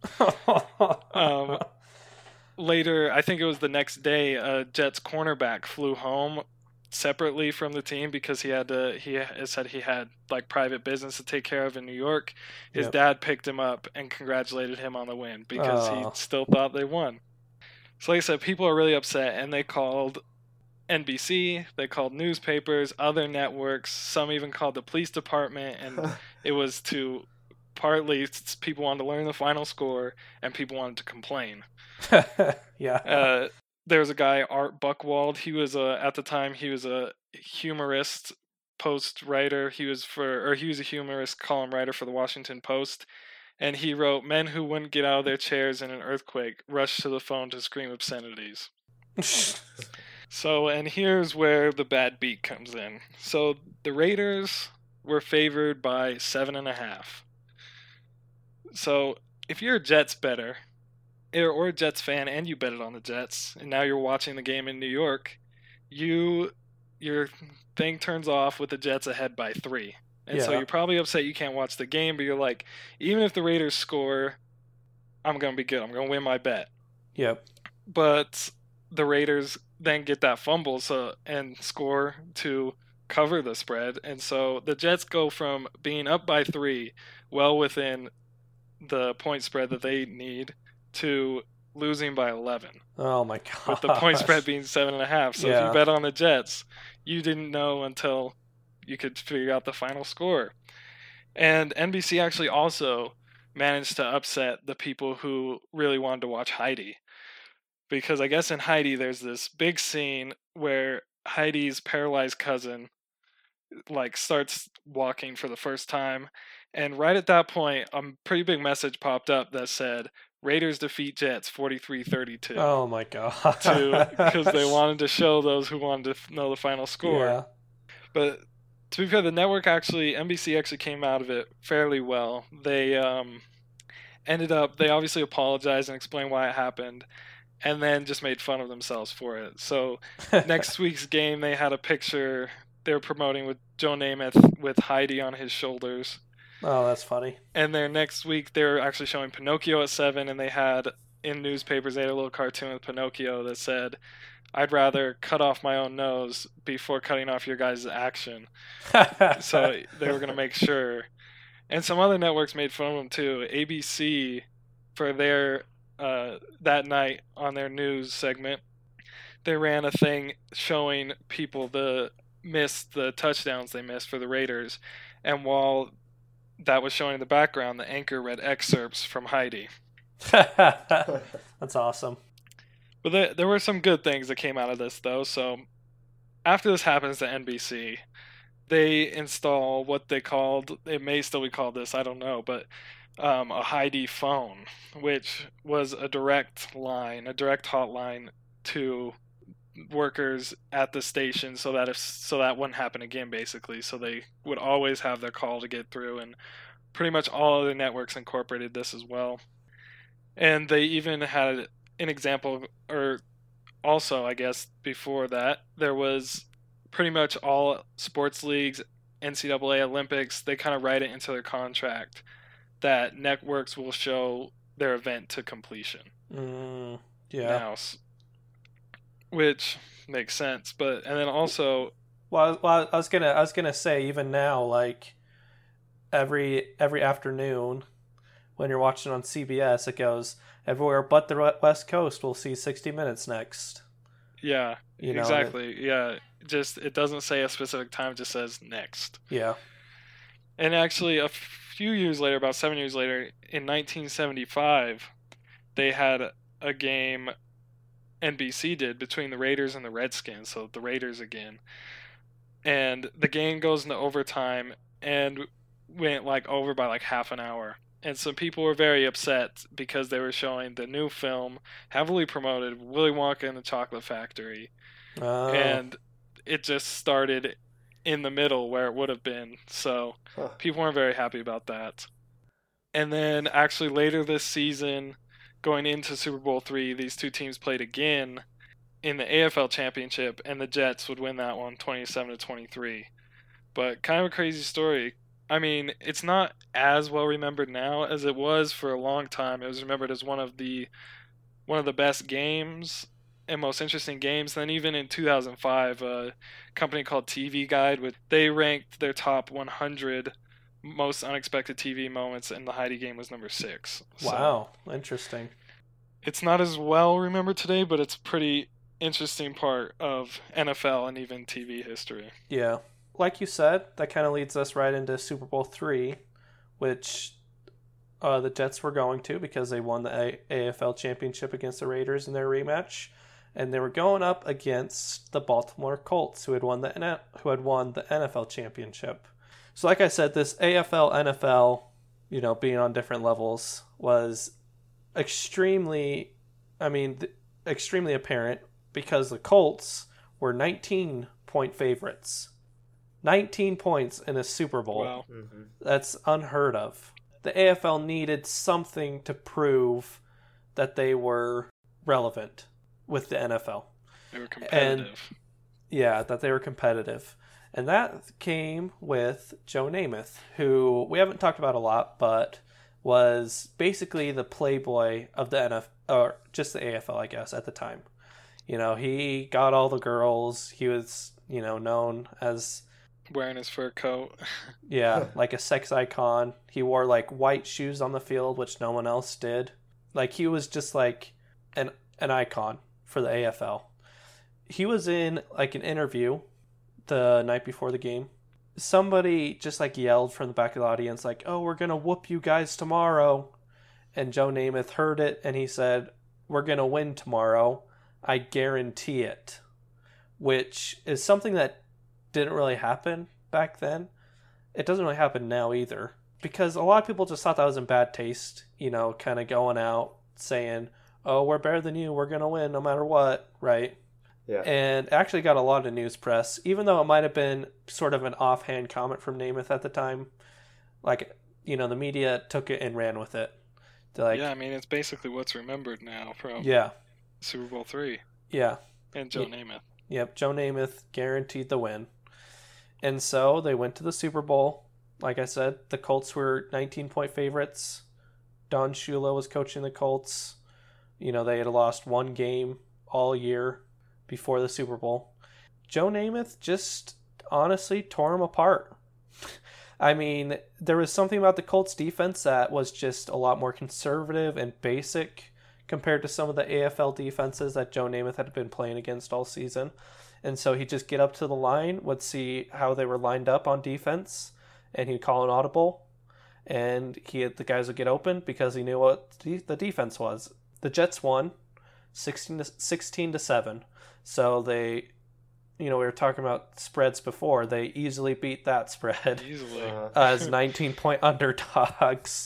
Um, Later, I think it was the next day, a Jets cornerback flew home separately from the team because he had to, he said he had like private business to take care of in New York. His Yep. dad picked him up and congratulated him on the win because Oh. he still thought they won. So like I said, people are really upset, and they called N B C, they called newspapers, other networks, some even called the police department, and it was to partly s- people wanted to learn the final score and people wanted to complain. Yeah. Uh, there was a guy, Art Buchwald. He was a, at the time he was a humorist, post writer. He was for, or he was a humorist column writer for the Washington Post, and he wrote, "Men who wouldn't get out of their chairs in an earthquake rushed to the phone to scream obscenities." So, and here's where the bad beat comes in. So the Raiders were favored by seven and a half. So if you're a Jets bettor, or or a Jets fan, and you betted on the Jets, and now you're watching the game in New York, you your thing turns off with the Jets ahead by three. And so Yeah. you're probably upset you can't watch the game, but you're like, even if the Raiders score, I'm going to be good. I'm going to win my bet. Yep. But the Raiders then get that fumble so and score to cover the spread. And so the Jets go from being up by three, well within the point spread that they need, to losing by eleven. Oh my god! With the point spread being seven and a half. So Yeah. if you bet on the Jets, you didn't know until you could figure out the final score. And N B C actually also managed to upset the people who really wanted to watch Heidi. Because I guess in Heidi there's this big scene where Heidi's paralyzed cousin like starts walking for the first time, and right at that point a pretty big message popped up that said Raiders defeat Jets forty-three thirty-two. Oh my god! Because they wanted to show those who wanted to know the final score. Yeah. But to be fair, the network actually, N B C actually came out of it fairly well. They um, ended up, they obviously apologized and explained why it happened, and then just made fun of themselves for it. So next week's game, they had a picture they were promoting with Joe Namath with Heidi on his shoulders. Oh, that's funny. And then next week, they were actually showing Pinocchio at seven, and they had, in newspapers, they had a little cartoon with Pinocchio that said, I'd rather cut off my own nose before cutting off your guys' action. So they were going to make sure. And some other networks made fun of them too. A B C, for their, uh, that night on their news segment, they ran a thing showing people the missed, the touchdowns they missed for the Raiders. And while that was showing in the background, the anchor read excerpts from Heidi. That's awesome. But there, there were some good things that came out of this, though. So after this happens to N B C, they install what they called, it may still be called this, I don't know, but um, a Heidi phone, which was a direct line, a direct hotline to workers at the station, so that if so that wouldn't happen again, basically. So they would always have their call to get through, and pretty much all other networks incorporated this as well. And they even had an example, or also, I guess, before that, there was pretty much all sports leagues, N C double A, Olympics, they kind of write it into their contract that networks will show their event to completion. Mm, yeah. Now, which makes sense, but and then also, well, well, I was gonna, I was gonna say, even now, like every every afternoon when you're watching on C B S, it goes everywhere but the West Coast will see sixty minutes next. Yeah, you know, exactly. it, yeah, just it doesn't say a specific time; it just says next. Yeah. And actually, a few years later, about seven years later, in nineteen seventy-five, they had a game. N B C did between the Raiders and the Redskins, so the Raiders again. And the game goes into overtime and went like over by like half an hour. And some people were very upset because they were showing the new film, heavily promoted, Willy Wonka and the Chocolate Factory. Oh. And it just started in the middle where it would have been. So Huh. people weren't very happy about that. And then actually later this season, going into Super Bowl three, these two teams played again in the A F L Championship, and the Jets would win that one twenty-seven to twenty-three. But kind of a crazy story. I mean, it's not as well remembered now as it was for a long time. It was remembered as one of the one of the best games and most interesting games. Then even in two thousand five, a company called T V Guide, with they ranked their top one hundred most unexpected T V moments, and the Heidi game was number six. Wow, so interesting. It's not as well remembered today, but it's a pretty interesting part of N F L and even T V history. Yeah. Like you said, that kind of leads us right into Super Bowl three, which uh, the Jets were going to because they won the A- AFL championship against the Raiders in their rematch, and they were going up against the Baltimore Colts, who had won the N- who had won the N F L championship. So like I said, this A F L, N F L, you know, being on different levels was extremely, I mean, th- extremely apparent because the Colts were nineteen-point favorites. nineteen points in a Super Bowl. Wow. Mm-hmm. That's unheard of. The A F L needed something to prove that they were relevant with the N F L. They were competitive. And, yeah, that they were competitive. And that came with Joe Namath, who we haven't talked about a lot, but was basically the playboy of the N F L, or just the A F L, I guess, at the time. You know, he got all the girls. He was, you know, known as... wearing his fur coat. yeah, like a sex icon. He wore, like, white shoes on the field, which no one else did. Like, he was just, like, an an icon for the A F L. He was in like an interview the night before the game. Somebody just like yelled from the back of the audience like, "Oh, we're gonna whoop you guys tomorrow," and Joe Namath heard it and he said, "We're gonna win tomorrow. I guarantee it," which is something that didn't really happen back then. It doesn't really happen now either, because a lot of people just thought that was in bad taste, you know, kind of going out saying, "Oh, we're better than you, we're going to win no matter what," right? Yeah. And it actually got a lot of news press, even though it might have been sort of an offhand comment from Namath at the time. Like, you know, the media took it and ran with it. They're like, yeah, I mean, it's basically what's remembered now from yeah, Super Bowl three yeah. and Joe Y- Namath. Yep, Joe Namath guaranteed the win. And so they went to the Super Bowl. Like I said, the Colts were nineteen-point favorites. Don Shula was coaching the Colts. You know, they had lost one game all year before the Super Bowl. Joe Namath just honestly tore them apart. I mean, there was something about the Colts defense that was just a lot more conservative and basic compared to some of the A F L defenses that Joe Namath had been playing against all season. And so he'd just get up to the line, would see how they were lined up on defense, and he'd call an audible, and he had, the guys would get open because he knew what the defense was. The Jets won sixteen to, sixteen to seven. So they, you know, we were talking about spreads before. They easily beat that spread Easily. Uh, as nineteen-point underdogs.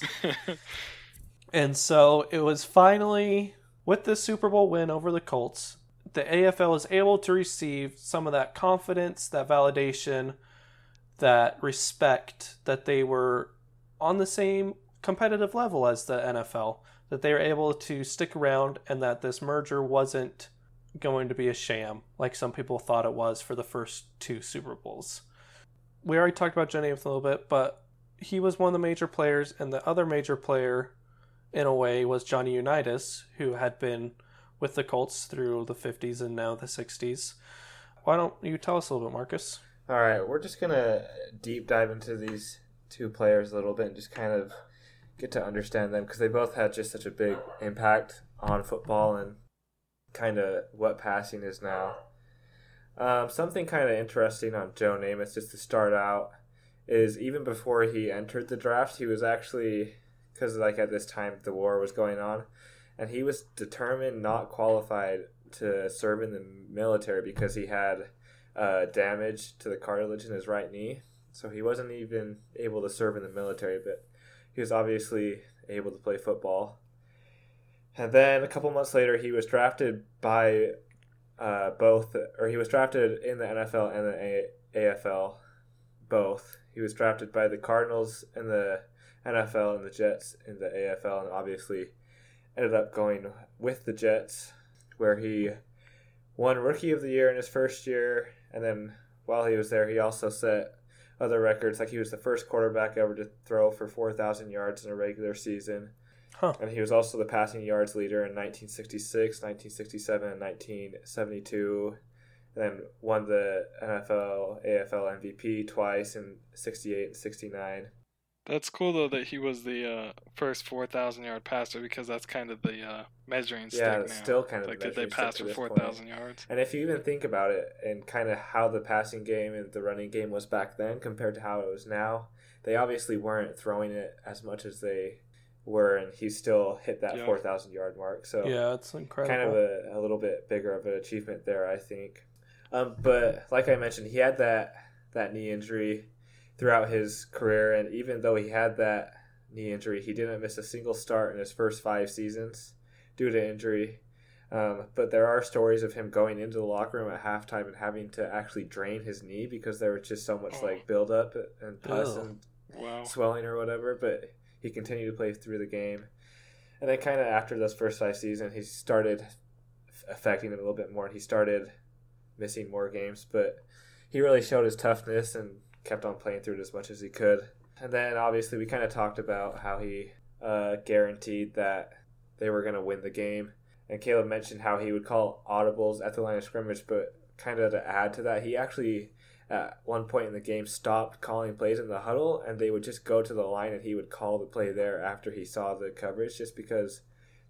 And so it was finally, with the Super Bowl win over the Colts, the A F L was able to receive some of that confidence, that validation, that respect that they were on the same competitive level as the N F L, that they were able to stick around, and that this merger wasn't going to be a sham like some people thought it was for the first two Super Bowls. We already talked about Joe Namath a little bit, but he was one of the major players, and the other major player in a way was Johnny Unitas, who had been with the Colts through the fifties and now the sixties. Why don't you tell us a little bit, Marcus? All right, we're just going to deep dive into these two players a little bit and just kind of get to understand them, because they both had just such a big impact on football and kind of what passing is now. Um, something kind of interesting on Joe Namath, just to start out, is even before he entered the draft, he was actually, because like at this time the war was going on, and he was determined, not qualified to serve in the military because he had uh, damage to the cartilage in his right knee. So he wasn't even able to serve in the military, but he was obviously able to play football. And then a couple months later, he was drafted by uh, both, or he was drafted in the N F L and the A- AFL, both. He was drafted by the Cardinals in the N F L and the Jets in the A F L, and obviously ended up going with the Jets, where he won Rookie of the Year in his first year, and then while he was there, he also set other records, like he was the first quarterback ever to throw for four thousand yards in a regular season. Huh. And he was also the passing yards leader in nineteen sixty-six, nineteen sixty-seven, and nineteen seventy-two, and then won the N F L, A F L M V P twice in sixty-eight and sixty-nine. That's cool, though, that he was the uh, first four thousand yard passer, because that's kind of the uh, measuring stick Yeah, now. it's still kind of like, the did they measuring pass stick for to this four thousand point. yards? And if you even think about it and kind of how the passing game and the running game was back then compared to how it was now, they obviously weren't throwing it as much as they were, and he still hit that Yeah. four thousand yard mark. So Yeah, it's incredible. kind of a, a little bit bigger of an achievement there, I think. Um, but like I mentioned, he had that, that knee injury throughout his career, and even though he had that knee injury, he didn't miss a single start in his first five seasons due to injury. Um, but there are stories of him going into the locker room at halftime and having to actually drain his knee because there was just so much Oh. like buildup and pus Ew. and Wow. swelling or whatever. But he continued to play through the game. And then kind of after those first five seasons, he started affecting it a little bit more, and he started missing more games. But he really showed his toughness and kept on playing through it as much as he could. And then obviously we kind of talked about how he uh, guaranteed that they were going to win the game. And Caleb mentioned how he would call audibles at the line of scrimmage, but kind of to add to that, he actually at one point in the game stopped calling plays in the huddle, and they would just go to the line and he would call the play there after he saw the coverage, just because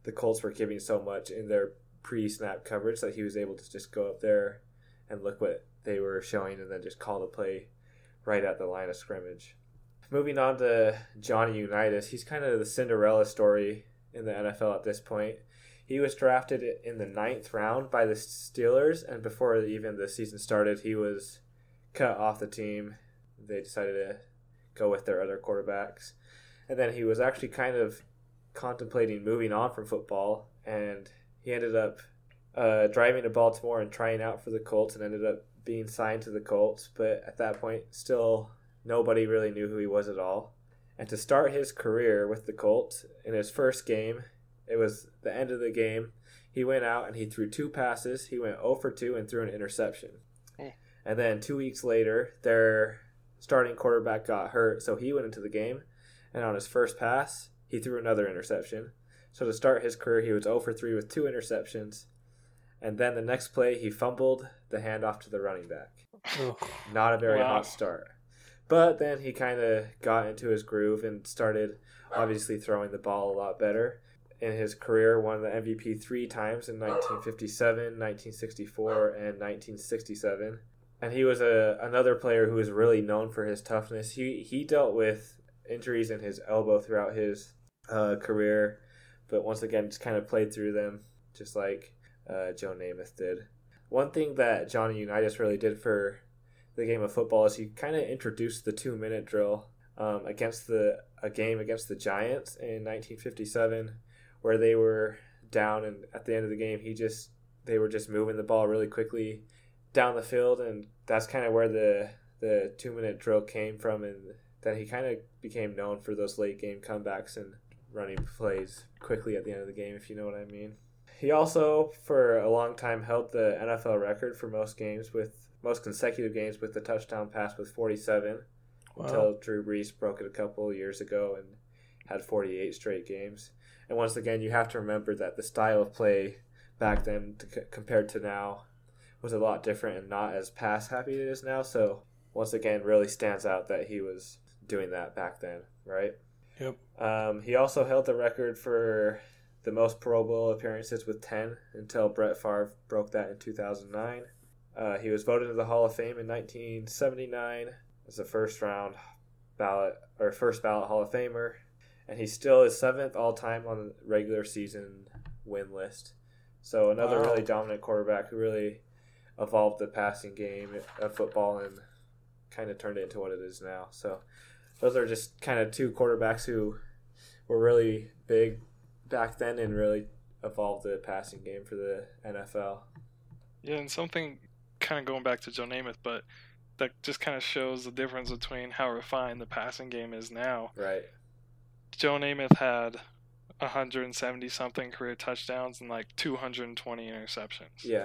the Colts were giving so much in their pre-snap coverage that he was able to just go up there and look what they were showing and then just call the play right at the line of scrimmage. Moving on to Johnny Unitas, he's kind of the Cinderella story in the N F L at this point. He was drafted in the ninth round by the Steelers, and before even the season started, he was cut off the team. They decided to go with their other quarterbacks. And then he was actually kind of contemplating moving on from football, and he ended up uh, driving to Baltimore and trying out for the Colts and ended up being signed to the Colts. But at that point, still nobody really knew who he was at all. And to start his career with the Colts, in his first game, it was the end of the game, he went out and he threw two passes. He went zero for two and threw an interception. Mm. And then two weeks later, their starting quarterback got hurt, so he went into the game. And on his first pass, he threw another interception. So to start his career, he was zero for three with two interceptions. And then the next play, he fumbled the handoff to the running back. Oh. Not a very Wow. hot start. But then he kind of got into his groove and started obviously throwing the ball a lot better. In his career, won the M V P three times in nineteen fifty-seven, nineteen sixty-four, and nineteen sixty-seven. And he was a another player who was really known for his toughness. He he dealt with injuries in his elbow throughout his uh, career, but once again, just kind of played through them, just like uh, Joe Namath did. One thing that Johnny Unitas really did for the game of football is he kind of introduced the two-minute drill um, against the a game against the Giants in nineteen fifty-seven, where they were down, and at the end of the game, he just they were just moving the ball really quickly down the field, and that's kind of where the the two-minute drill came from, and then he kind of became known for those late-game comebacks and running plays quickly at the end of the game, if you know what I mean. He also, for a long time, held the N F L record for most games with most consecutive games with the touchdown pass with forty-seven, wow. until Drew Brees broke it a couple years ago and had forty-eight straight games. And once again, you have to remember that the style of play back then to, compared to now was a lot different and not as pass happy it is now. So once again, really stands out that he was doing that back then, right? Yep. Um, he also held the record for the most Pro Bowl appearances with ten until Brett Favre broke that in two thousand nine. Uh, he was voted into the Hall of Fame in nineteen seventy-nine as a first round ballot or first ballot Hall of Famer, and he still is seventh all time on the regular season win list. So another wow. really dominant quarterback who really evolved the passing game of football and kind of turned it into what it is now. So those are just kind of two quarterbacks who were really big back then and really evolved the passing game for the N F L. Yeah, and something kind of going back to Joe Namath, but that just kind of shows the difference between how refined the passing game is now. Right. Joe Namath had one hundred seventy something career touchdowns and like two hundred twenty interceptions. Yeah.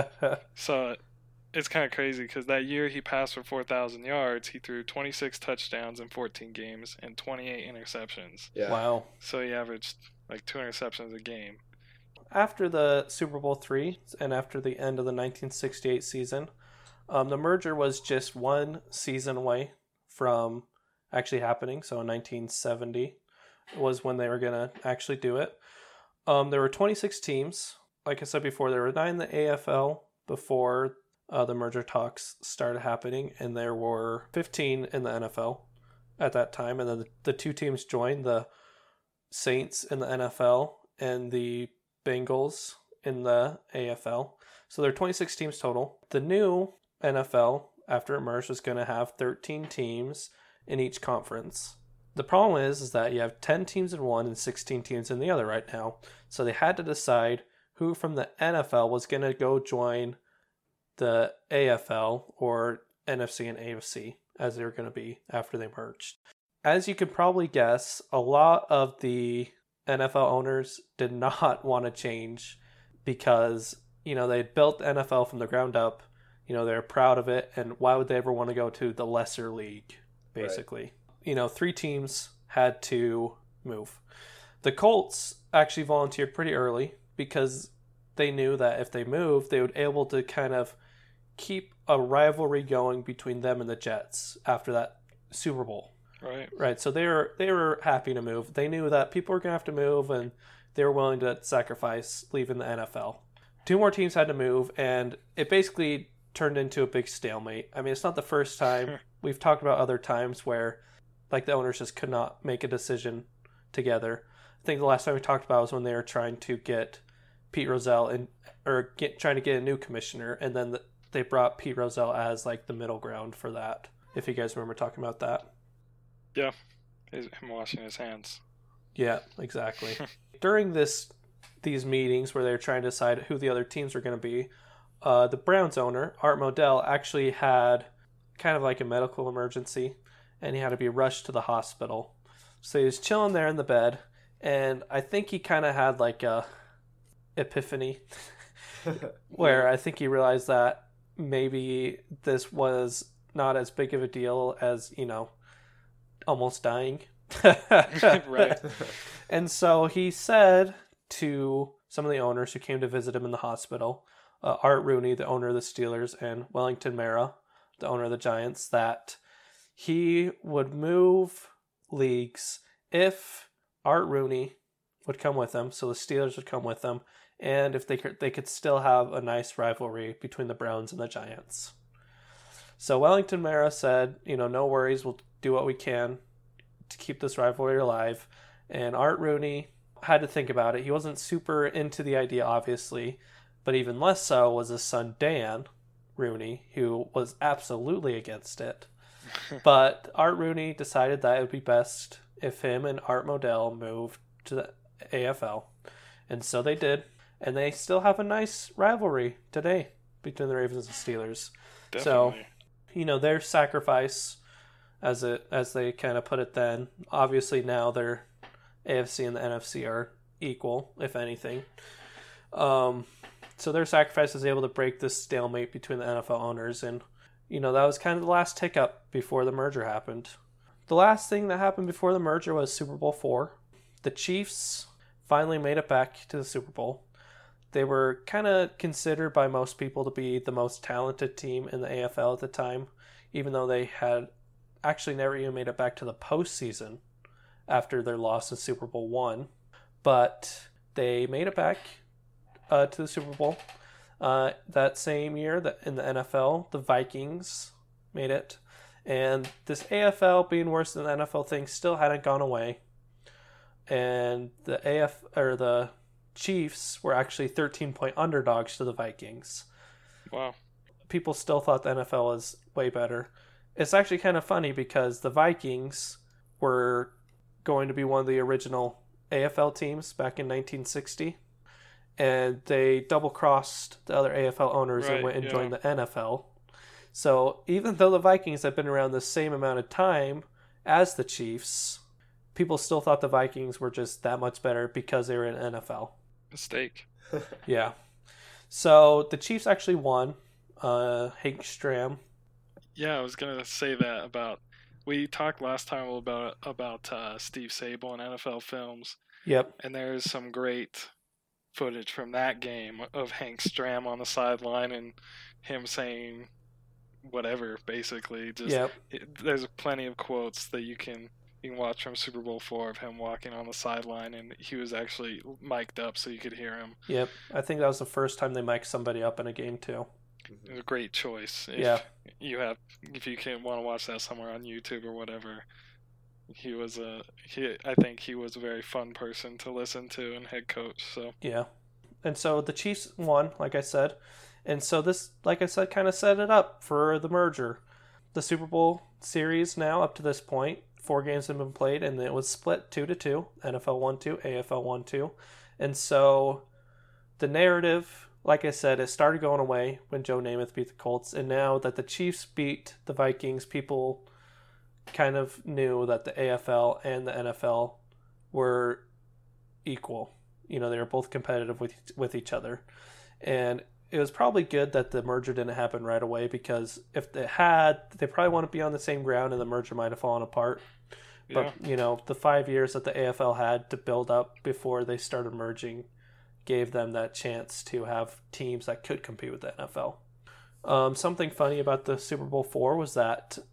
So it's kind of crazy because that year he passed for four thousand yards. He threw twenty-six touchdowns in fourteen games and twenty-eight interceptions. Yeah. Wow. So he averaged like two interceptions a game. After the Super Bowl three and after the end of the nineteen sixty-eight season, um, the merger was just one season away from actually happening. So in nineteen seventy was when they were going to actually do it. Um, there were twenty-six teams. Like I said before, there were nine in the A F L before uh, the merger talks started happening, and there were fifteen in the N F L at that time. And then the, the two teams joined, the Saints in the N F L and the Bengals in the A F L. So there are twenty-six teams total. The new N F L, after it merged, is going to have thirteen teams in each conference. The problem is, is that you have ten teams in one and sixteen teams in the other right now. So they had to decide who from the N F L was going to go join the A F L or N F C and A F C as they were going to be after they merged. As you can probably guess, a lot of the N F L owners did not want to change because, you know, they had built the N F L from the ground up. You know, they're proud of it, and why would they ever want to go to the lesser league, basically? Right. You know, three teams had to move. The Colts actually volunteered pretty early because they knew that if they moved, they would be able to kind of keep a rivalry going between them and the Jets after that Super Bowl. Right. Right. So they were they were happy to move. They knew that people were going to have to move, and they were willing to sacrifice leaving the N F L. Two more teams had to move, and it basically turned into a big stalemate. I mean, it's not the first time. We've talked about other times where, like, the owners just could not make a decision together. I think the last time we talked about was when they were trying to get Pete Rozelle in, or get trying to get a new commissioner, and then the, they brought Pete Rozelle as like the middle ground for that. If you guys remember talking about that. Yeah, him washing his hands. Yeah, exactly. During this these meetings where they were trying to decide who the other teams were going to be, uh, the Browns owner, Art Modell, actually had kind of like a medical emergency, and he had to be rushed to the hospital. So he was chilling there in the bed, and I think he kind of had like a epiphany where I think he realized that maybe this was not as big of a deal as, you know, almost dying. Right. And so he said to some of the owners who came to visit him in the hospital, uh, Art Rooney, the owner of the Steelers, and Wellington Mara, the owner of the Giants, that he would move leagues if Art Rooney would come with him, so the Steelers would come with them, and if they could, they could still have a nice rivalry between the Browns and the Giants. So Wellington Mara said, you know, no worries, we'll do what we can to keep this rivalry alive. And Art Rooney had to think about it. He wasn't super into the idea, obviously, but even less so was his son Dan Rooney, who was absolutely against it. But Art Rooney decided that it would be best if him and Art Modell moved to the A F L. And so they did. And they still have a nice rivalry today between the Ravens and Steelers. Definitely. So, you know, their sacrifice, as it as they kind of put it then, obviously now their A F C and the N F C are equal, if anything. Um, so their sacrifice was able to break this stalemate between the N F L owners, and, you know, that was kind of the last hiccup before the merger happened. The last thing that happened before the merger was Super Bowl four. The Chiefs finally made it back to the Super Bowl. They were kind of considered by most people to be the most talented team in the A F L at the time, even though they had actually never even made it back to the postseason after their loss in Super Bowl one. But they made it back uh, to the Super Bowl. Uh, that same year that in the N F L, the Vikings made it. And this A F L being worse than the N F L thing still hadn't gone away. And the A F or the Chiefs were actually thirteen point underdogs to the Vikings. Wow. People still thought the N F L was way better. It's actually kind of funny because the Vikings were going to be one of the original A F L teams back in nineteen sixty. And they double-crossed the other A F L owners Right, and went and yeah. joined the N F L. So even though the Vikings have been around the same amount of time as the Chiefs, people still thought the Vikings were just that much better because they were in N F L. Mistake. Yeah. So the Chiefs actually won. Uh, Hank Stram. Yeah, I was gonna say that about. We talked last time about about uh, Steve Sable and N F L films, Yep. and there's some great footage from that game of Hank Stram on the sideline and him saying whatever, basically. Just Yep. it, there's plenty of quotes that you can you can watch from Super Bowl four of him walking on the sideline, and he was actually mic'd up so you could hear him. Yep. I think that was the first time they mic'd somebody up in a game too. It was a great choice. If Yeah. you have, if you can want to watch that somewhere on YouTube or whatever, he was a he. I think he was a very fun person to listen to and head coach. So Yeah. And so the Chiefs won, like I said. And so this, like I said, kind of set it up for the merger. The Super Bowl series now, up to this point, four games have been played, and it was split two to two. N F L won two, A F L won two. And so the narrative, like I said, it started going away when Joe Namath beat the Colts. And now that the Chiefs beat the Vikings, people kind of knew that the A F L and the N F L were equal. You know, they were both competitive with with each other. And it was probably good that the merger didn't happen right away, because if it had, they probably wouldn't be on the same ground and the merger might have fallen apart. yeah, But, you know, the five years that the A F L had to build up before they started merging gave them that chance to have teams that could compete with the N F L. Um, something funny about the Super Bowl four was that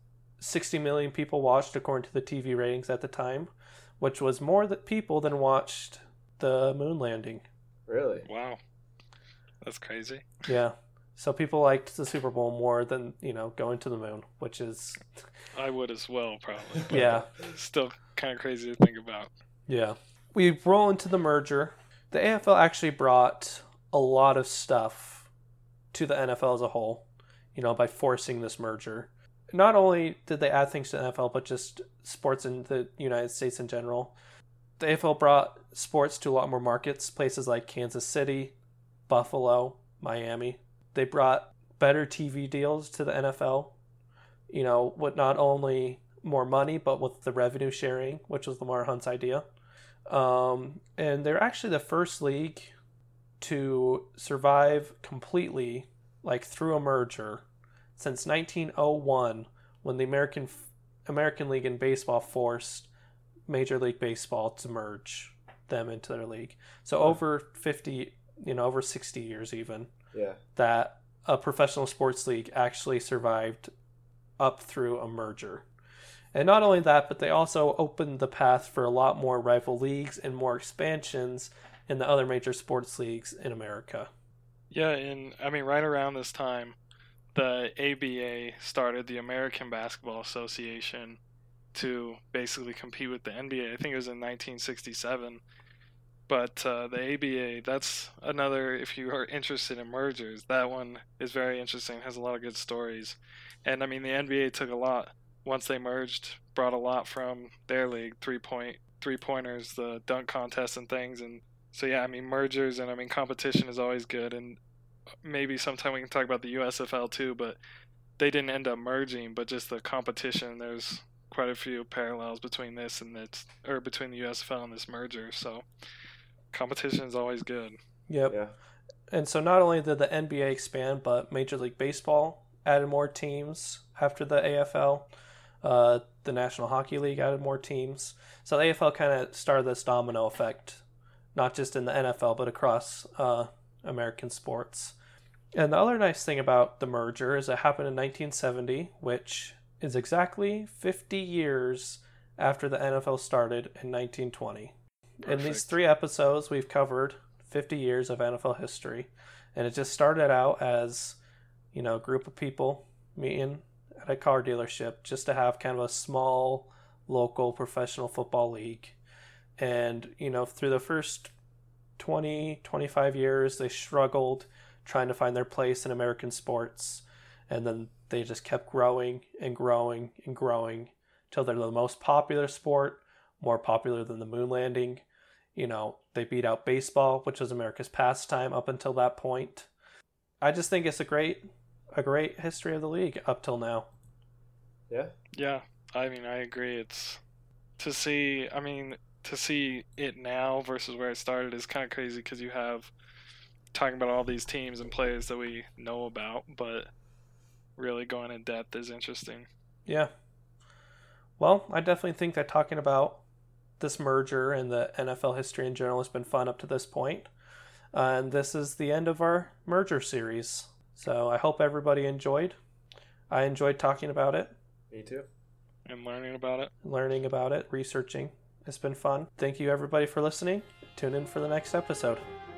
sixty million people watched according to the T V ratings at the time, which was more that people than watched the moon landing. Really? Wow. That's crazy. Yeah. So people liked the Super Bowl more than, you know, going to the moon, which is... I would as well, probably. But yeah. Still kind of crazy to think about. Yeah. We roll into the merger. The A F L actually brought a lot of stuff to the N F L as a whole, you know, by forcing this merger. Not only did they add things to the N F L, but just sports in the United States in general. The A F L brought sports to a lot more markets, places like Kansas City, Buffalo, Miami. They brought better T V deals to the N F L, you know, with not only more money, but with the revenue sharing, which was Lamar Hunt's idea. Um, and they're actually the first league to survive completely, like through a merger, since nineteen oh one, when the American American League in baseball forced Major League Baseball to merge them into their league. So over fifty, you know, over sixty years even, yeah, that a professional sports league actually survived up through a merger. And not only that, but they also opened the path for a lot more rival leagues and more expansions in the other major sports leagues in America. Yeah, and I mean, right around this time, the A B A started the American Basketball Association to basically compete with the N B A. I think it was in nineteen sixty-seven. But uh, the A B A, that's another, if you are interested in mergers, that one is very interesting, has a lot of good stories. And I mean, the N B A took a lot, once they merged, brought a lot from their league, three-point, three-pointers, the dunk contest and things. And so, yeah, I mean, mergers and I mean, competition is always good. And maybe sometime we can talk about the U S F L too, but they didn't end up merging, but just the competition, there's quite a few parallels between this and this, or between the U S F L and this merger. So competition is always good. Yep. yeah. And so not only did the N B A expand, but Major League Baseball added more teams after the A F L. Uh, the National Hockey League added more teams. So the A F L kind of started this domino effect, not just in the N F L, but across uh, American sports. And the other nice thing about the merger is it happened in nineteen seventy, which is exactly fifty years after the N F L started in nineteen twenty. Perfect. In these three episodes, we've covered fifty years of N F L history. And it just started out as, you know, a group of people meeting at a car dealership just to have kind of a small local professional football league. And, you know, through the first twenty, twenty-five years, they struggled trying to find their place in American sports. And then they just kept growing and growing and growing till they're the most popular sport, more popular than the moon landing. You know, they beat out baseball, which was America's pastime up until that point. I just think it's a great a great history of the league up till now. Yeah. Yeah, I mean, I agree. It's to see, I mean, to see it now versus where it started is kind of crazy because you have talking about all these teams and players that we know about, but really going in depth is interesting. Yeah. Well, I definitely think that talking about this merger and the N F L history in general has been fun up to this point. Uh, and this is the end of our merger series. So I hope everybody enjoyed. I enjoyed talking about it. Me too. And learning about it. Learning about it, researching. It's been fun. Thank you everybody for listening. Tune in for the next episode.